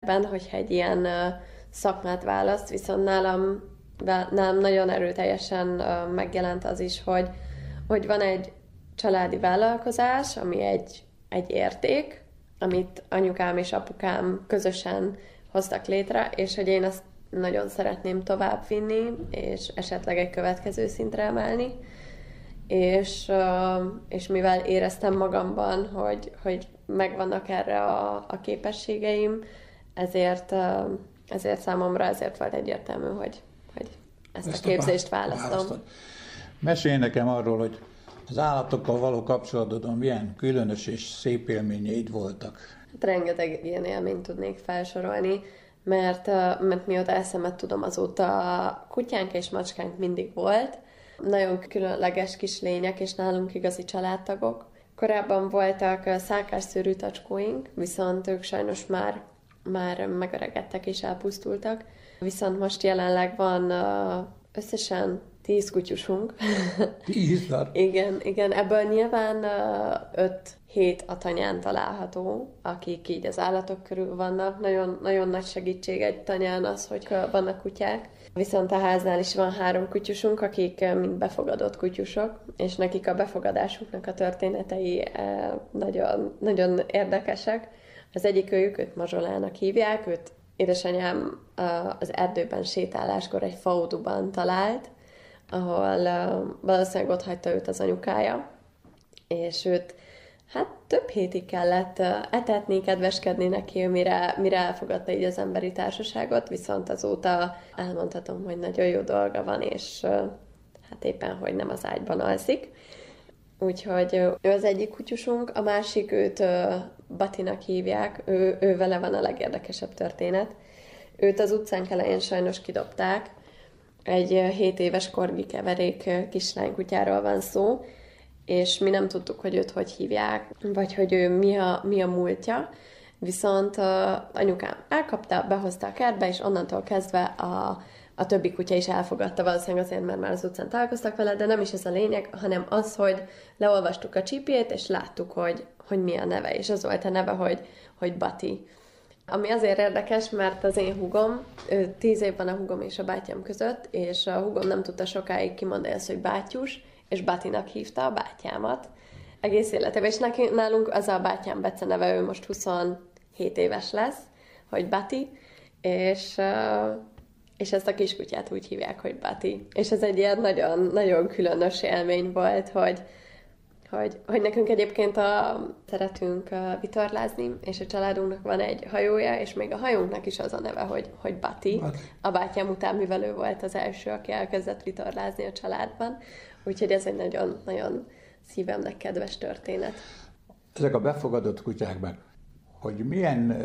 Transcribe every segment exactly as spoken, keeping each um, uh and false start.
ebben, hogyha egy ilyen szakmát választ, viszont nálam, nálam nagyon erőteljesen megjelent az is, hogy, hogy van egy családi vállalkozás, ami egy, egy érték, amit anyukám és apukám közösen hoztak létre, és hogy én azt nagyon szeretném továbbvinni, és esetleg egy következő szintre emelni. És, és mivel éreztem magamban, hogy, hogy megvannak erre a, a képességeim, ezért, ezért számomra ezért volt egyértelmű, hogy, hogy ezt, ezt a képzést a választom. Választod. Mesélj nekem arról, hogy az állatokkal való kapcsolatodon milyen különös és szép élményeid voltak. Hát rengeteg ilyen élményt tudnék felsorolni, mert, mert mióta eszemet tudom, azóta kutyánk és macskánk mindig volt. Nagyon különleges kis lények, és nálunk igazi családtagok. Korábban voltak szálkásszőrű tacskóink, viszont ők sajnos már, már megöregedtek és elpusztultak. Viszont most jelenleg van összesen tíz kutyusunk. Tíz? igen, igen, ebből nyilván öt-hét a tanyán található, akik így az állatok körül vannak. Nagyon, nagyon nagy segítség egy tanyán az, hogy vannak kutyák. Viszont a háznál is van három kutyusunk, akik mind befogadott kutyusok, és nekik a befogadásuknak a történetei nagyon, nagyon érdekesek. Az egyik őjük, őt Mazsolának hívják, őt édesanyám az erdőben sétáláskor egy fauduban talált, ahol valószínűleg ott hagyta őt az anyukája, és őt hát több hétig kellett etetni, kedveskedni neki, mire, mire elfogadta így az emberi társaságot, viszont azóta elmondhatom, hogy nagyon jó dolga van, és hát éppen, hogy nem az ágyban alszik. Úgyhogy ő az egyik kutyusunk, a másik őt Batinak hívják, ő, ő vele van a legérdekesebb történet. Őt az utcánk elején sajnos kidobták, egy hét éves korgi keverék kislánykutyáról van szó, és mi nem tudtuk, hogy őt hogy hívják, vagy hogy ő mi a, mi a múltja. Viszont uh, anyukám elkapta, behozta a kertbe, és onnantól kezdve a, a többi kutya is elfogadta, valószínűleg azért, mert már az utcán találkoztak vele, de nem is ez a lényeg, hanem az, hogy leolvastuk a csípjét, és láttuk, hogy, hogy mi a neve, és az volt a neve, hogy, hogy Bati. Ami azért érdekes, mert az én húgom, tíz év van a húgom és a bátyám között, és a húgom nem tudta sokáig kimondani azt, hogy bátyus, és Batinak hívta a bátyámat egész életében. És neki, nálunk az a bátyám Bece neve, ő most huszonhét éves lesz, hogy Bati, és, és ezt a kiskutyát úgy hívják, hogy Bati. És ez egy ilyen nagyon, nagyon különös élmény volt, hogy Hogy, hogy nekünk egyébként a, szeretünk vitorlázni, és a családunknak van egy hajója, és még a hajónknak is az a neve, hogy, hogy Bati. Bati. A bátyám után, mivel ő volt az első, aki elkezdett vitorlázni a családban. Úgyhogy ez egy nagyon, nagyon szívemnek kedves történet. Ezek a befogadott kutyákban, hogy milyen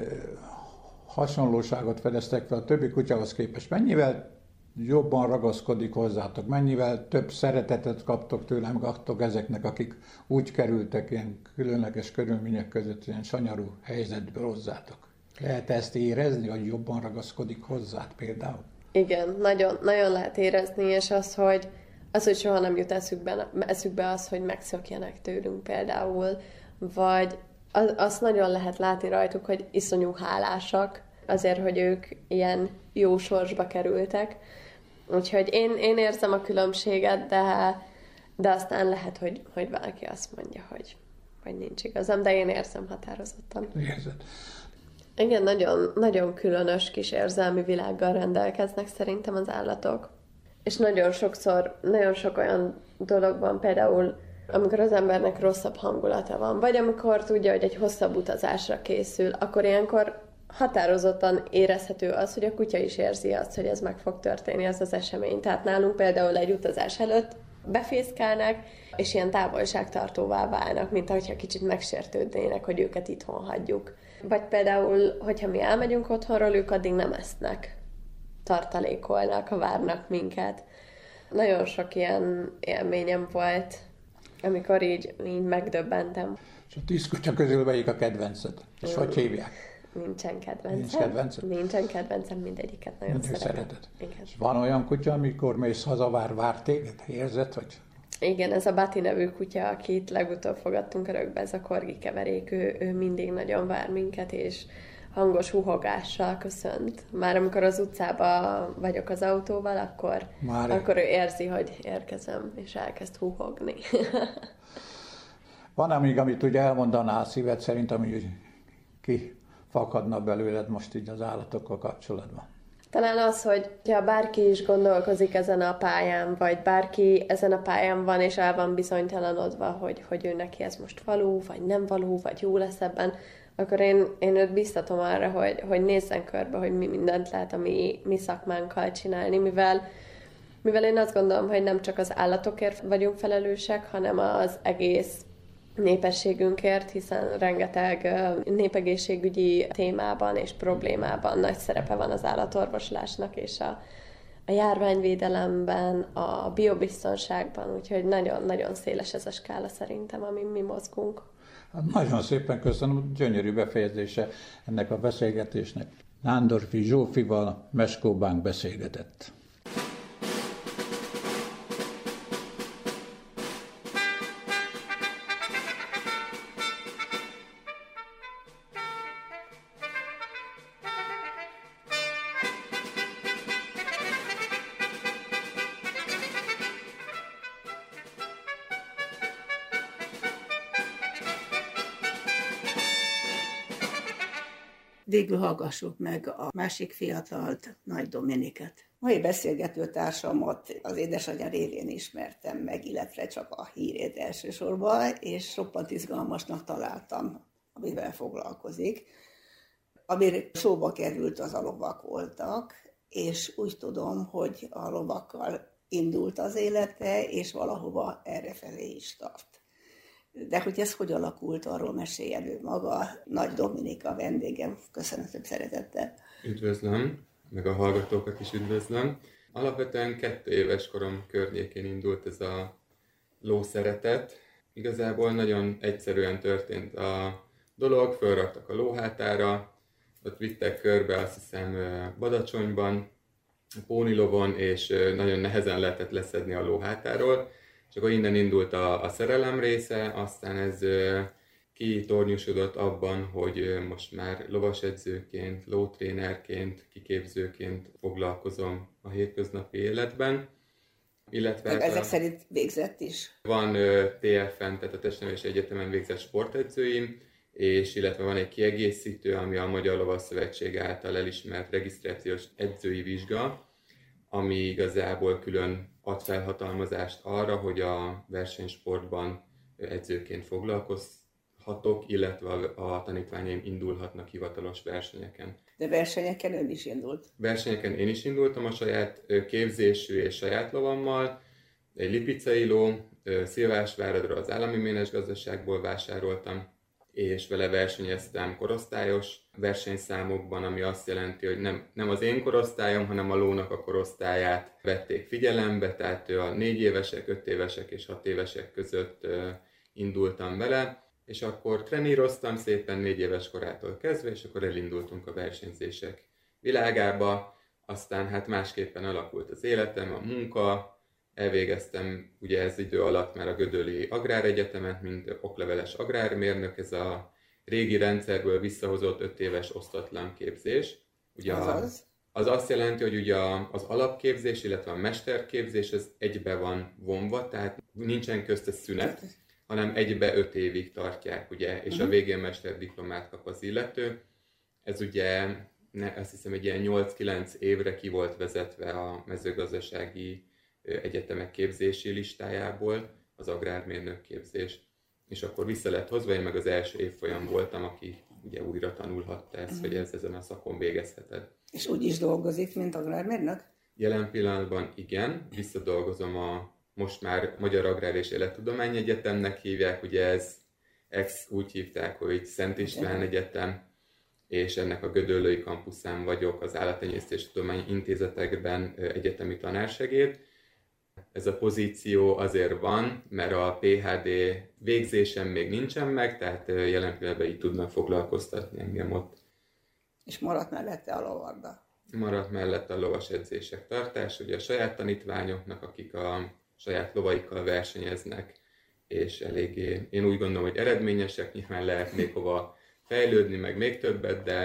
hasonlóságot fedeztek fel a többi kutyához képest? Mennyivel jobban ragaszkodik hozzátok, mennyivel több szeretetet kaptok tőlem, kaptok ezeknek, akik úgy kerültek ilyen különleges körülmények között, ilyen sanyarú helyzetből hozzátok? Lehet ezt érezni, hogy jobban ragaszkodik hozzád például? Igen, nagyon, nagyon lehet érezni, és az, hogy, az, hogy soha nem jut eszükbe, eszükbe az, hogy megszökjenek tőlünk például, vagy az, azt nagyon lehet látni rajtuk, hogy iszonyú hálásak azért, hogy ők ilyen jó sorsba kerültek. Úgyhogy én, én érzem a különbséget, de, de aztán lehet, hogy, hogy valaki azt mondja, hogy, hogy nincs igazam, de én érzem határozottan. Érzed. Igen, nagyon, nagyon különös kis érzelmi világgal rendelkeznek szerintem az állatok. És nagyon sokszor, nagyon sok olyan dolog van, például amikor az embernek rosszabb hangulata van, vagy amikor tudja, hogy egy hosszabb utazásra készül, akkor ilyenkor határozottan érezhető az, hogy a kutya is érzi azt, hogy ez meg fog történni, ez az esemény. Tehát nálunk például egy utazás előtt befészkálnak, és ilyen távolságtartóvá válnak, mint ahogyha kicsit megsértődnének, hogy őket itthon hagyjuk. Vagy például, hogyha mi elmegyünk otthonról, ők addig nem esznek, tartalékolnak, várnak minket. Nagyon sok ilyen élményem volt, amikor így, így megdöbbentem. És a tíz kutya közül melyik a kedvenced? És mm. hogy hívják? Nincsen kedvencem. Nincs kedvencem? Nincsen kedvencem, mindegyiket nagyon Mindig szeretem. szereted. Igen. És van olyan kutya, amikor mész haza, vár, vár téged? Érzed, hogy... Igen, ez a Bati nevű kutya, akit legutóbb fogadtunk örökbe, ez a korgi keverék, ő, ő mindig nagyon vár minket, és hangos huhogással köszönt. Már amikor az utcában vagyok az autóval, akkor, akkor ő érzi, hogy érkezem, és elkezd huhogni. Van még, amit ugye elmondanál szíved szerint, ami kifakadna belőled most így az állatokkal kapcsolatban? Talán az, hogy ha bárki is gondolkozik ezen a pályán, vagy bárki ezen a pályán van, és el van bizonytalanodva, hogy, hogy ő neki ez most való, vagy nem való, vagy jó lesz ebben, akkor én, én őt biztatom arra, hogy, hogy nézzen körbe, hogy mi mindent lehet a mi, mi szakmánkkal csinálni, mivel, mivel én azt gondolom, hogy nem csak az állatokért vagyunk felelősek, hanem az egész népességünkért, hiszen rengeteg népegészségügyi témában és problémában nagy szerepe van az állatorvoslásnak és a, a járványvédelemben, a biobiztonságban, úgyhogy nagyon-nagyon széles ez a skála szerintem, amin mi mozgunk. Hát nagyon szépen köszönöm, gyönyörű befejezése ennek a beszélgetésnek. Nándorfi Zsófival Meskó Bank beszélgetett. Végül hallgassuk meg a másik fiatalt, Nagy Dominiket. Mai beszélgető társamat az édesanyja révén ismertem meg, illetve csak a hírét elsősorban, és roppant izgalmasnak találtam, amivel foglalkozik. Amire szóba került, az a lovak voltak, és úgy tudom, hogy a lovakkal indult az élete, és valahova errefelé is tart. De hogy ez hogy alakult, arról meséljen ő maga. Nagy Dominika vendégem, köszönöm szeretettel. Üdvözlöm, meg a hallgatókat is üdvözlöm. Alapvetően kettő éves korom környékén indult ez a lószeretet. Igazából nagyon egyszerűen történt a dolog, fölraktak a lóhátára, ott vittek körbe, azt hiszem Badacsonyban, pónilovon, és nagyon nehezen lehetett leszedni a lóhátáról. És akkor innen indult a, a szerelem része, aztán ez kitornyosodott abban, hogy most már lovasedzőként, lótrénerként, kiképzőként foglalkozom a hétköznapi életben. Illetve Meg ezek a, szerint végzett is? Van té ef en, tehát a Testnevelési Egyetemen végzett sportedzőim, és illetve van egy kiegészítő, ami a Magyar Lovasszövetség által elismert regisztrációs edzői vizsga, ami igazából külön ad felhatalmazást arra, hogy a versenysportban edzőként foglalkozhatok, illetve a tanítványaim indulhatnak hivatalos versenyeken. De versenyeken ön is indult? Versenyeken én is indultam a saját képzésű és saját lovammal. Egy lipicei ló, Szilvásváradra az állami ménes gazdaságból vásároltam, és vele versenyeztem korosztályos versenyszámokban, ami azt jelenti, hogy nem, nem az én korosztályom, hanem a lónak a korosztályát vették figyelembe, tehát a négy évesek, öt évesek és hat évesek között indultam vele, és akkor treníroztam szépen négy éves korától kezdve, és akkor elindultunk a versenyzések világába, aztán hát másképpen alakult az életem, a munka, elvégeztem ugye ez idő alatt már a Gödöllii Agráregyetemet, mint okleveles agrármérnök, ez a régi rendszerből visszahozott öt éves osztatlan képzés. Ugye Azaz? Az azt jelenti, hogy ugye az alapképzés, illetve a mesterképzés ez egybe van vonva, tehát nincsen közte szünet, hanem egybe öt évig tartják, ugye, és uh-huh. a végén mesterdiplomát kap az illető. Ez ugye, ne, azt hiszem, egy ilyen nyolc-kilenc évre ki volt vezetve a mezőgazdasági egyetemek képzési listájából, az agrármérnök képzés. És akkor vissza lett hozva, én meg az első évfolyam voltam, aki ugye újra tanulhatta ezt, uh-huh. hogy ez ezen a szakon végezheted. És úgy is dolgozik, mint agrármérnök? Jelen pillanatban igen, visszadolgozom a most már Magyar Agrár és Élettudományi Egyetemnek hívják, ugye ez ex úgy hívták, hogy Szent István Egyetem, és ennek a gödöllői kampuszán vagyok, az Állattenyésztés Tudományi Intézetekben egyetemi tanársegéd. Ez a pozíció azért van, mert a pé há dé végzésem még nincsen meg, tehát jelen pillanatban így tudnak foglalkoztatni engem ott. És maradt mellette a lovarda? Maradt mellette a lovas edzések tartás, ugye a saját tanítványoknak, akik a saját lovaikkal versenyeznek, és eléggé, én úgy gondolom, hogy eredményesek, nyilván lehet még hova fejlődni, meg még többet, de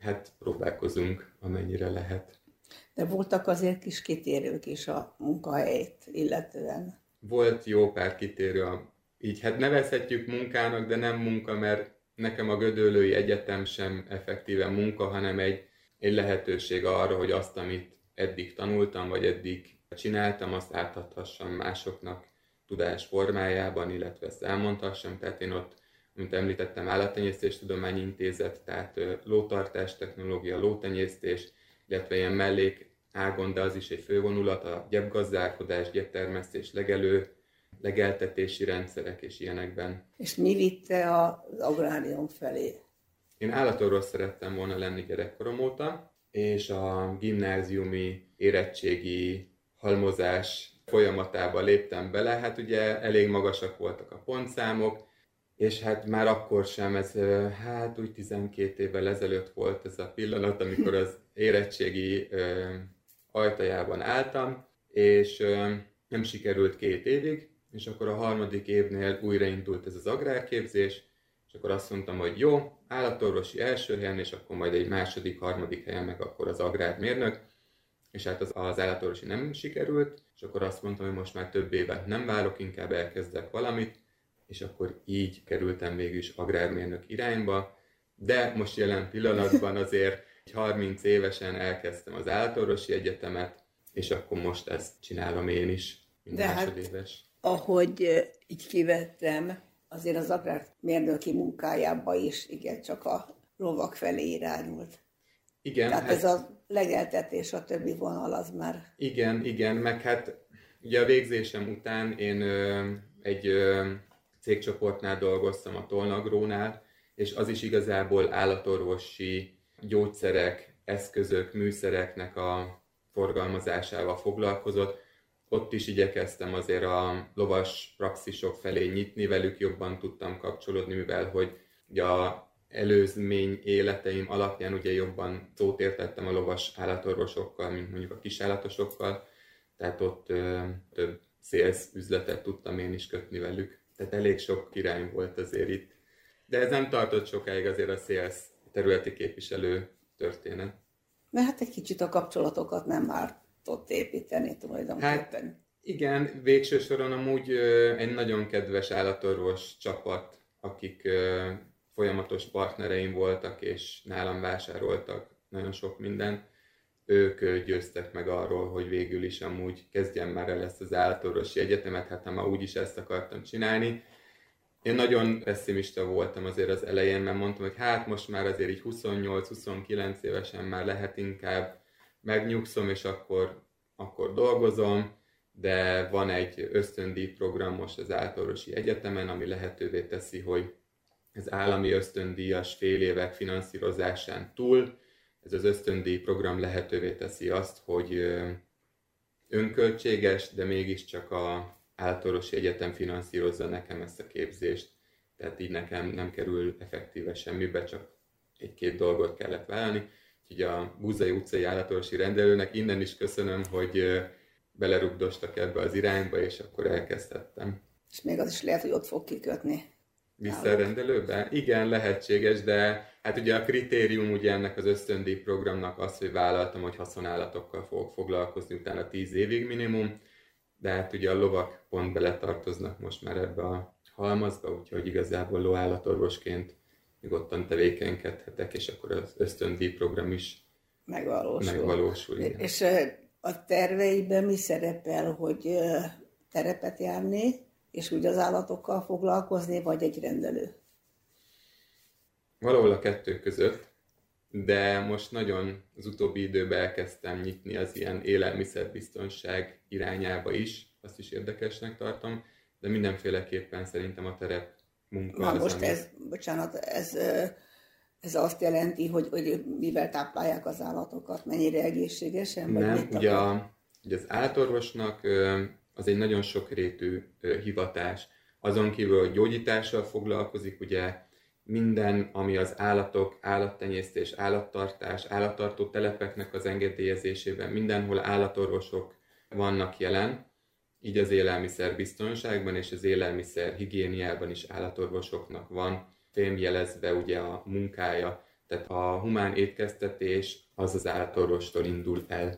hát próbálkozunk, amennyire lehet. De voltak azért kis kitérők is a munkahelyét illetően. Volt jó pár kitérő, így hát nevezhetjük munkának, de nem munka, mert nekem a Gödöllői Egyetem sem effektíven munka, hanem egy, egy lehetőség arra, hogy azt, amit eddig tanultam, vagy eddig csináltam, azt átadhassam másoknak tudás formájában, illetve ezt elmondhassam. Tehát én ott, mint említettem, Állattenyésztéstudományi Intézet, tehát lótartás technológia, lótenyésztés, illetve ilyen mellék ágon, de az is egy fővonulat, a gyepgazdálkodás, gyeptermesztés, legelő, legeltetési rendszerek és ilyenekben. És mi vitte az agrárium felé? Én állatorvos szerettem volna lenni gyerekkorom óta, és a gimnáziumi érettségi halmozás folyamatába léptem bele. Hát ugye elég magasak voltak a pontszámok, és hát már akkor sem, ez hát úgy tizenkét évvel ezelőtt volt ez a pillanat, amikor az érettségi ö, ajtajában álltam, és ö, nem sikerült két évig, és akkor a harmadik évnél újraindult ez az agrárképzés, és akkor azt mondtam, hogy jó, állatorvosi első helyen, és akkor majd egy második, harmadik helyen meg akkor az agrármérnök, és hát az, az állatorvosi nem sikerült, és akkor azt mondtam, hogy most már több évet nem várok, inkább elkezdek valamit, és akkor így kerültem végül is agrármérnök irányba, de most jelen pillanatban azért harminc évesen elkezdtem az állatorvosi egyetemet, és akkor most ezt csinálom én is, mint de másodéves. Hát, ahogy így kivettem, azért az agrármérnöki munkájába is igen, csak a lovak felé irányult. Igen. Tehát hát, ez a legeltetés, a többi vonal az már... Igen, igen, meg hát ugye a végzésem után én ö, egy ö, cégcsoportnál dolgoztam, a Tolnagrónál, és az is igazából állatorvosi gyógyszerek, eszközök, műszereknek a forgalmazásával foglalkozott. Ott is igyekeztem azért a lovas praxisok felé nyitni, velük jobban tudtam kapcsolódni, mivel hogy ugye a előzmény életeim alapján ugye jobban szót értettem a lovas állatorvosokkal, mint mondjuk a kisállatosokkal, tehát ott ö, több sales üzletet tudtam én is kötni velük. Tehát elég sok irány volt azért itt. De ez nem tartott sokáig azért a sales területi képviselő történet. Mert hát egy kicsit a kapcsolatokat nem ártott építeni tulajdonképpen. Hát igen, végső soron amúgy ö, egy nagyon kedves állatorvos csapat, akik ö, folyamatos partnereim voltak, és nálam vásároltak nagyon sok mindent. Ők ö, győztek meg arról, hogy végül is amúgy kezdjem már el ezt az állatorvosi egyetemet, hát már úgyis ezt akartam csinálni. Én nagyon pessimista voltam azért az elején, mert mondtam, hogy hát most már azért így huszonnyolc-huszonkilenc évesen már lehet inkább megnyugszom, és akkor, akkor dolgozom, de van egy ösztöndíj program most az állatorvosi egyetemen, ami lehetővé teszi, hogy az állami ösztöndíjas fél évek finanszírozásán túl, ez az ösztöndíj program lehetővé teszi azt, hogy önköltséges, de mégiscsak a állatorvosi egyetem finanszírozza nekem ezt a képzést. Tehát így nekem nem kerül effektíve semmibe, csak egy-két dolgot kellett vállalni. Úgyhogy a Búzai utcai állatorvosi rendelőnek innen is köszönöm, hogy belerugdostak ebbe az irányba, és akkor elkezdhettem. És még az is lehet, hogy ott fog kikötni. Visszarendelőben? Igen, lehetséges, de hát ugye a kritérium ugye ennek az ösztöndíj programnak az, hogy vállaltam, hogy haszonállatokkal fogok foglalkozni utána tíz évig minimum, de hát ugye a lovak pont beletartoznak most már ebbe a halmazba, úgyhogy igazából lóállatorvosként nyugodtan tevékenykedhetek, és akkor az ösztöndíj program is megvalósul. megvalósul és a terveiben mi szerepel, hogy terepet járni, és úgy az állatokkal foglalkozni, vagy egy rendelő? Valahol a kettő között, de most nagyon az utóbbi időben elkezdtem nyitni az ilyen élelmiszerbiztonság irányába is, azt is érdekesnek tartom, de mindenféleképpen szerintem a terep munka Na az, most ami... ez, bocsánat, ez, ez azt jelenti, hogy, hogy mivel táplálják az állatokat, mennyire egészségesen? Vagy Nem, ugye, a, ugye az állatorvosnak az egy nagyon sokrétű hivatás. Azon kívül, hogy gyógyítással foglalkozik, ugye minden, ami az állatok, állattenyésztés, állattartás, állattartó telepeknek az engedélyezésében, mindenhol állatorvosok vannak jelen, így az élelmiszerbiztonságban és az élelmiszer higiéniában is állatorvosoknak van fémjelezve ugye a munkája, Tehát a humán étkeztetés az az állatorvostól indul el,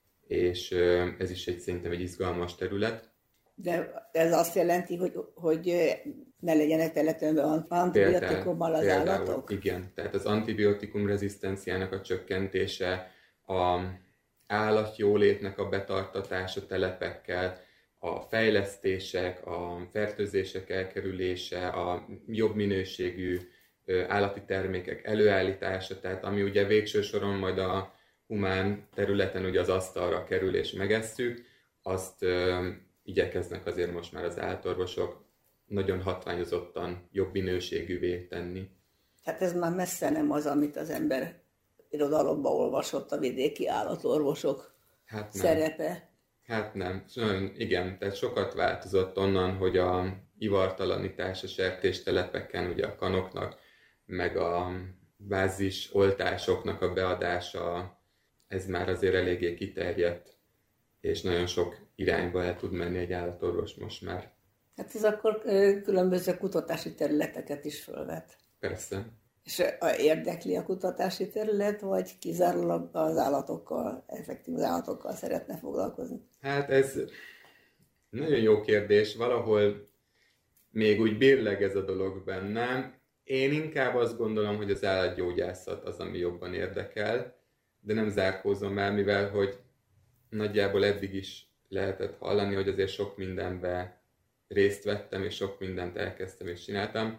és ez is egy, szerintem egy izgalmas terület. De ez azt jelenti, hogy, hogy ne legyenek teletömve antibiotikummal az például, állatok? Igen, tehát az antibiotikum rezisztenciának a csökkentése, a állatjólétnek a betartatása telepekkel, a fejlesztések, a fertőzések elkerülése, a jobb minőségű állati termékek előállítása, tehát ami ugye végső soron majd a humán területen ugye az asztalra kerül és megesszük, azt ö, igyekeznek azért most már az állatorvosok nagyon hatványozottan jobb minőségűvé tenni. Hát ez már messze nem az, amit az ember irodalomban olvasott, a vidéki állatorvosok hát szerepe. Hát nem, nagyon, igen, tehát sokat változott onnan, hogy a ivartalanítás a sertéstelepeken, ugye a kanoknak, meg a bázis oltásoknak a beadása, ez már azért eléggé kiterjedt, és nagyon sok irányba el tud menni egy állatorvos most már. Hát ez akkor különböző kutatási területeket is fölvet. Persze. És érdekli a kutatási terület, vagy kizárólag az állatokkal, effektív az állatokkal szeretne foglalkozni? Hát ez nagyon jó kérdés. Valahol még úgy bérleg ez a dolog bennem. Én inkább azt gondolom, hogy az állatgyógyászat az, ami jobban érdekel, de nem zárkózom el, mivel hogy nagyjából eddig is lehetett hallani, hogy azért sok mindenben részt vettem, és sok mindent elkezdtem és csináltam.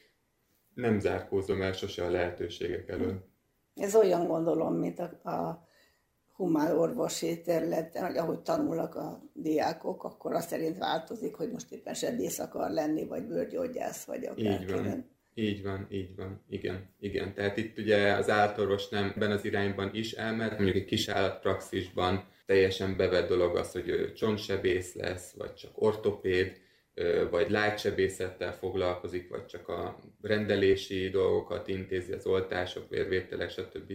Nem zárkózom el sose a lehetőségek elől. Ez olyan gondolom, mint a, a humán orvosi területen, hogy ahogy tanulnak a diákok, akkor azt szerint változik, hogy most éppen sebész akar lenni, vagy bőrgyógyász, vagy akár. Így van, így van, így van, igen, igen. Tehát itt ugye az állatorvos nem ebben az irányban is elmehet, mondjuk egy kis állatpraxisban teljesen bevett dolog az, hogy ő csontsebész lesz, vagy csak ortopéd, vagy lágysebészettel foglalkozik, vagy csak a rendelési dolgokat intézi, az oltások, vérvételek, stb.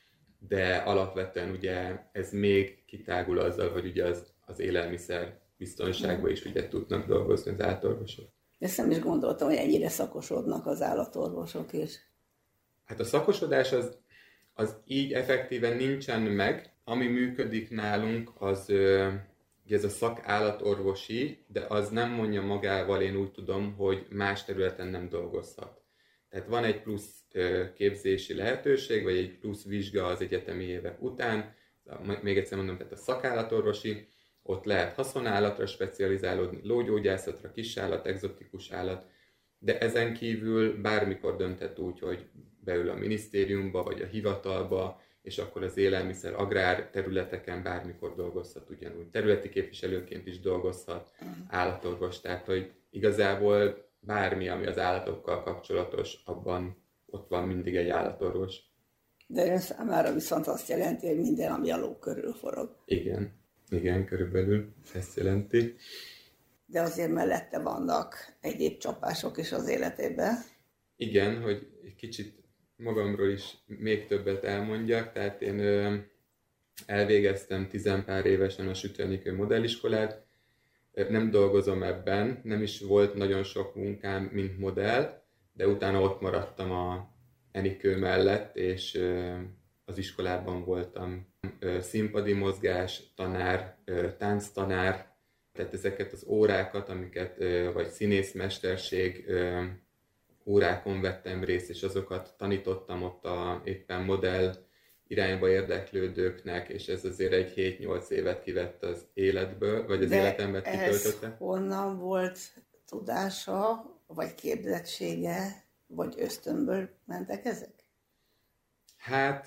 De alapvetően ugye ez még kitágul azzal, hogy ugye az, az élelmiszer biztonságban is ugye tudnak dolgozni az állatorvosok. Ezt nem is gondoltam, hogy ennyire szakosodnak az állatorvosok is. Hát a szakosodás az, az így effektíven nincsen meg. Ami működik nálunk, az ugye ez a szakállatorvosi, de az nem mondja magával, én úgy tudom, hogy más területen nem dolgozhat. Tehát van egy plusz képzési lehetőség, vagy egy plusz vizsga az egyetemi évek után, még egyszer mondom, tehát a szakállatorvosi, ott lehet haszonállatra specializálódni, lógyógyászatra, kisállat, egzotikus állat, de ezen kívül bármikor dönthet úgy, hogy beül a minisztériumba, vagy a hivatalba, és akkor az élelmiszer, agrár területeken bármikor dolgozhat ugyanúgy. Területi képviselőként is dolgozhat, állatorvos, tehát hogy igazából bármi, ami az állatokkal kapcsolatos, abban ott van mindig egy állatorvos. De ön számára viszont azt jelenti, hogy minden, ami a ló körül forog. Igen, igen, körülbelül ezt jelenti. De azért mellette vannak egyéb csapások is az életében. Igen, hogy egy kicsit magamról is még többet elmondjak, tehát én ö, elvégeztem tizenpár évesen a Sütő Enikő modelliskolát, nem dolgozom ebben, nem is volt nagyon sok munkám, mint modell, de utána ott maradtam a Enikő mellett, és ö, az iskolában voltam ö, színpadi mozgás, tanár, ö, tánctanár, tehát ezeket az órákat, amiket, ö, vagy színészmesterség, ö, órákon vettem részt, és azokat tanítottam ott a éppen modell irányba érdeklődőknek, és ez azért egy hét-nyolc évet kivett az életből, vagy az de életemben kitöltötte. Ez honnan volt tudása, vagy képzettsége, vagy ösztönből mentek ezek? Hát,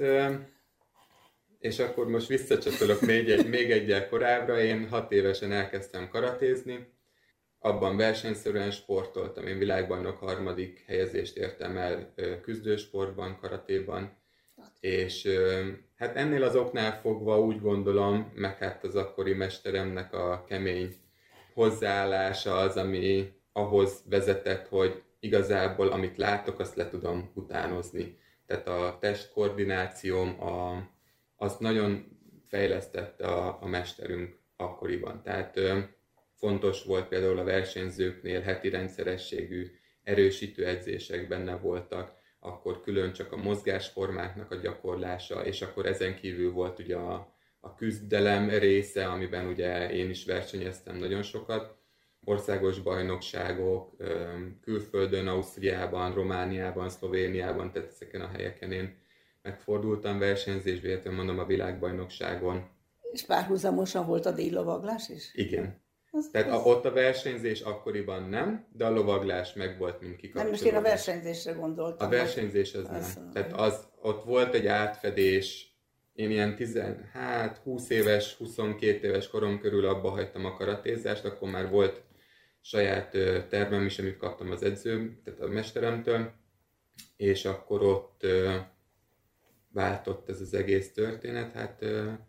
és akkor most visszacsatolok még, egy, még egyel korábbra, én hat évesen elkezdtem karatézni, abban versenyszerűen sportoltam, én világbajnok harmadik helyezést értem el küzdősportban, karatéban, és hát ennél az oknál fogva úgy gondolom, meg hát az akkori mesteremnek a kemény hozzáállása az, ami ahhoz vezetett, hogy igazából amit látok, azt le tudom utánozni. Tehát a testkoordinációm, a, azt nagyon fejlesztette a, a mesterünk akkoriban. Tehát fontos volt például a versenyzőknél heti rendszerességű erősítő edzések benne voltak, akkor külön csak a mozgásformáknak a gyakorlása, és akkor ezen kívül volt ugye a, a küzdelem része, amiben ugye én is versenyeztem nagyon sokat, országos bajnokságok, külföldön, Ausztriában, Romániában, Szlovéniában, tehát ezeken a helyeken én megfordultam versenyzésbe, illetve mondom a világbajnokságon. És párhuzamosan volt a díjlovaglás is? Igen. Az, Tehát az... A, ott a versenyzés akkoriban nem, de a lovaglás meg volt, mint kikapcsolódás. Nem, most én a versenyzésre gondoltam. A versenyzés az, az nem. Tehát az, ott volt egy átfedés, én ilyen tíz, hát húsz éves, huszonkét éves korom körül abba hagytam a karatézást, akkor már volt saját tervem is, amit kaptam az edzőm, tehát a mesteremtől, és akkor ott váltott ez az egész történet. Hát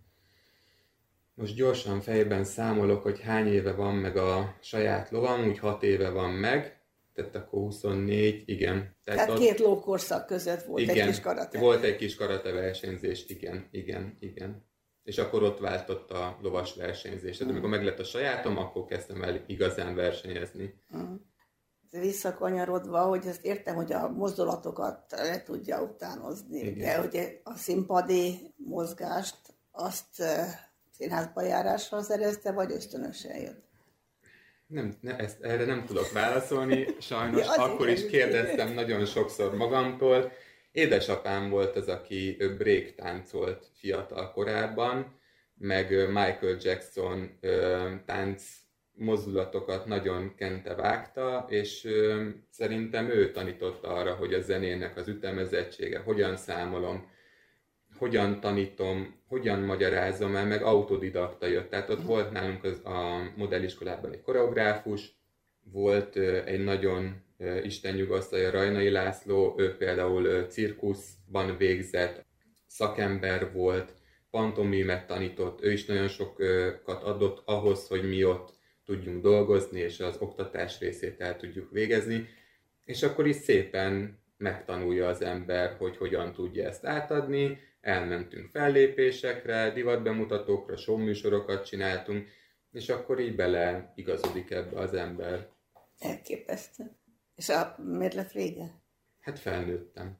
most gyorsan fejben számolok, hogy hány éve van meg a saját lovam, úgy hat éve van meg, tehát akkor huszonnégy, igen. Tehát, Tehát két lókorszak között volt igen, egy kis karate. Volt egy kis karate versenyzés, igen, igen, igen. És akkor ott váltott a lovas versenyzés. Tehát mm. amikor meglett a sajátom, akkor kezdtem el igazán versenyezni. Mm. Visszakanyarodva, hogy ezt értem, hogy a mozdulatokat le tudja utánozni, igen. De hogy a színpadi mozgást azt színházba járással szerezte, vagy ösztönösen jött? Nem, ne, ezt, erre nem tudok válaszolni, sajnos. Ja, akkor is kérdeztem nagyon sokszor magamtól. Édesapám volt az, aki break táncolt fiatal korában, meg Michael Jackson tánc mozdulatokat nagyon kente vágta, és szerintem ő tanította arra, hogy a zenének az ütemezettsége, hogyan számolom, hogyan tanítom, hogyan magyarázom el, meg autodidakta jött. Tehát ott volt nálunk az, a modelliskolában egy koreográfus, volt egy nagyon Isten nyugasztalja Rajnai László, ő például cirkuszban végzett, szakember volt, pantomimet tanított, ő is nagyon sokat adott ahhoz, hogy mi ott tudjunk dolgozni, és az oktatás részét el tudjuk végezni, és akkor is szépen megtanulja az ember, hogy hogyan tudja ezt átadni. Elmentünk fellépésekre, divatbemutatókra, showműsorokat csináltunk, és akkor így bele igazodik ebbe az ember. Elképesztő. És a, miért lett vége? Hát felnőttem.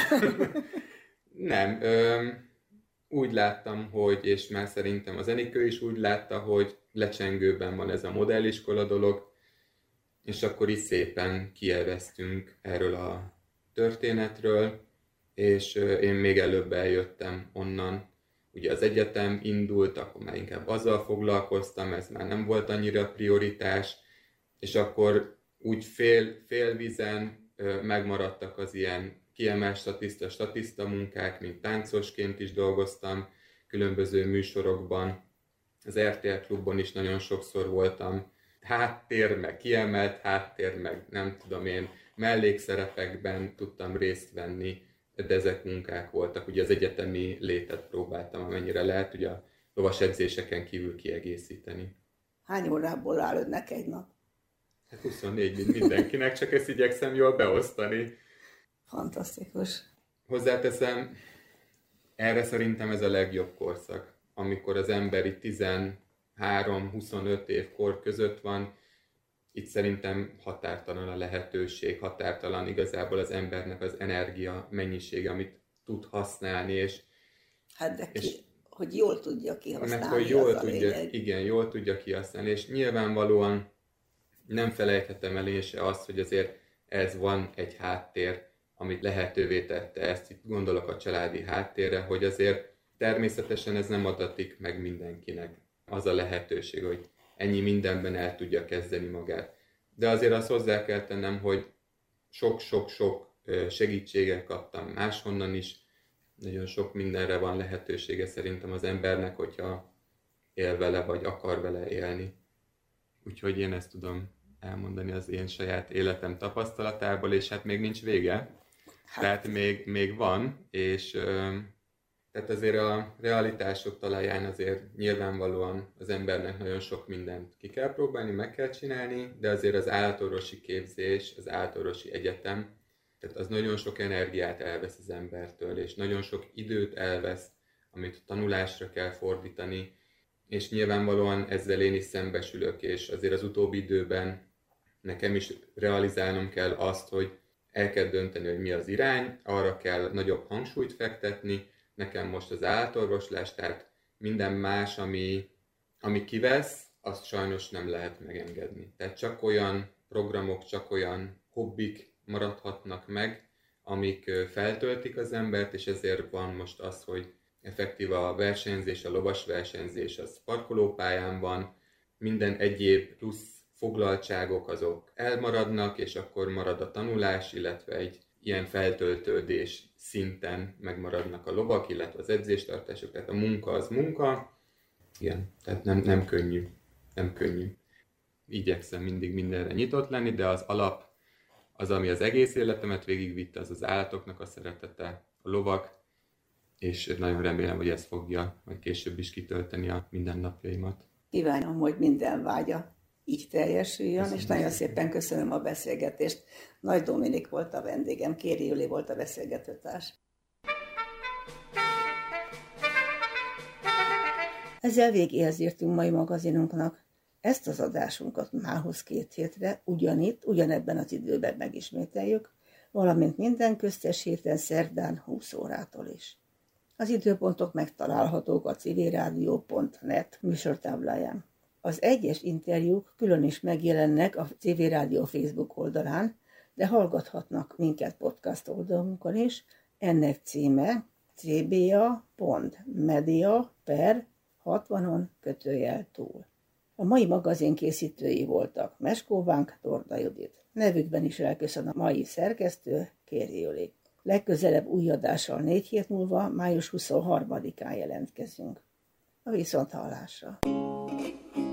Nem, ö, úgy láttam, hogy, és már szerintem az Enikő is úgy látta, hogy lecsengőben van ez a modelliskola dolog, és akkor is szépen kielveztünk erről a történetről, és én még előbb eljöttem onnan. Ugye az egyetem indult, akkor már inkább azzal foglalkoztam, ez már nem volt annyira prioritás, és akkor úgy fél, félvízen megmaradtak az ilyen kiemelt statiszta, statiszta munkák, mint táncosként is dolgoztam, különböző műsorokban, az er té el klubban is nagyon sokszor voltam, háttér, meg kiemelt háttér, meg nem tudom én, mellékszerepekben tudtam részt venni, de ezek munkák voltak. Ugye az egyetemi létet próbáltam, amennyire lehet, ugye a lovas edzéseken kívül kiegészíteni. Hány órából áll önnek egy nap? Hát huszonnégy, mint mindenkinek, csak ezt igyekszem jól beosztani. Fantasztikus. Hozzáteszem, erre szerintem ez a legjobb korszak, amikor az ember itt tizenhárom-huszonöt év kor között van, itt szerintem határtalan a lehetőség, határtalan igazából az embernek az energia mennyisége, amit tud használni, és... Hát de ki, és, hogy jól tudja kihasználni, mert hogy jól tudja, igen, jól tudja kihasználni, és nyilvánvalóan nem felejthetem el én se azt, hogy azért ez van egy háttér, amit lehetővé tette ezt, itt gondolok a családi háttérre, hogy azért természetesen ez nem adatik meg mindenkinek. Az a lehetőség, hogy ennyi mindenben el tudja kezdeni magát. De azért azt hozzá kell tennem, hogy sok-sok-sok segítséget kaptam máshonnan is. Nagyon sok mindenre van lehetősége szerintem az embernek, hogyha él vele, vagy akar vele élni. Úgyhogy én ezt tudom elmondani az én saját életem tapasztalatából, és hát még nincs vége. Hát. Tehát még, még van, és tehát azért a realitások talaján azért nyilvánvalóan az embernek nagyon sok mindent ki kell próbálni, meg kell csinálni, de azért az állatorvosi képzés, az állatorvosi egyetem, tehát az nagyon sok energiát elvesz az embertől, és nagyon sok időt elvesz, amit tanulásra kell fordítani, és nyilvánvalóan ezzel én is szembesülök, és azért az utóbbi időben nekem is realizálnom kell azt, hogy el kell dönteni, hogy mi az irány, arra kell nagyobb hangsúlyt fektetni, nekem most az állatorvoslás, tehát minden más, ami, ami kivesz, azt sajnos nem lehet megengedni. Tehát csak olyan programok, csak olyan hobbik maradhatnak meg, amik feltöltik az embert, és ezért van most az, hogy effektíve a versenyzés, a lovas versenyzés az parkolópályán van, minden egyéb plusz foglaltságok azok elmaradnak, és akkor marad a tanulás, illetve egy ilyen feltöltődés szinten megmaradnak a lovak, illetve az edzéstartások, tehát a munka az munka. Igen, tehát nem, nem könnyű, nem könnyű. Igyekszem mindig mindenre nyitott lenni, de az alap, az, ami az egész életemet végigvitte, az az állatoknak a szeretete, a lovak, és nagyon remélem, hogy ez fogja majd később is kitölteni a mindennapjaimat. Kívánom, hogy minden vágya így teljesüljön, köszönöm. És nagyon szépen köszönöm a beszélgetést. Nagy Dominik volt a vendégem, Kéri Júli volt a beszélgetőtárs. Ezzel végéhez értünk mai magazinunknak. Ezt az adásunkat mához két hétre ugyanitt, ugyanebben az időben megismételjük, valamint minden köztes héten szerdán húsz órától is. Az időpontok megtalálhatók a civilrádió pont net műsortábláján. Az egyes interjúk külön is megjelennek a Civil Rádió Facebook oldalán, de hallgathatnak minket podcast oldalunkon is. Ennek címe cba pont media per hatvanon kötőjel túl. A mai magazin készítői voltak Meskó Vánk, Torda Judit. Nevükben is elköszön a mai szerkesztő, Kéri Júli. Legközelebb új adással négy hét múlva, május huszonharmadikán jelentkezünk. A viszonthallásra!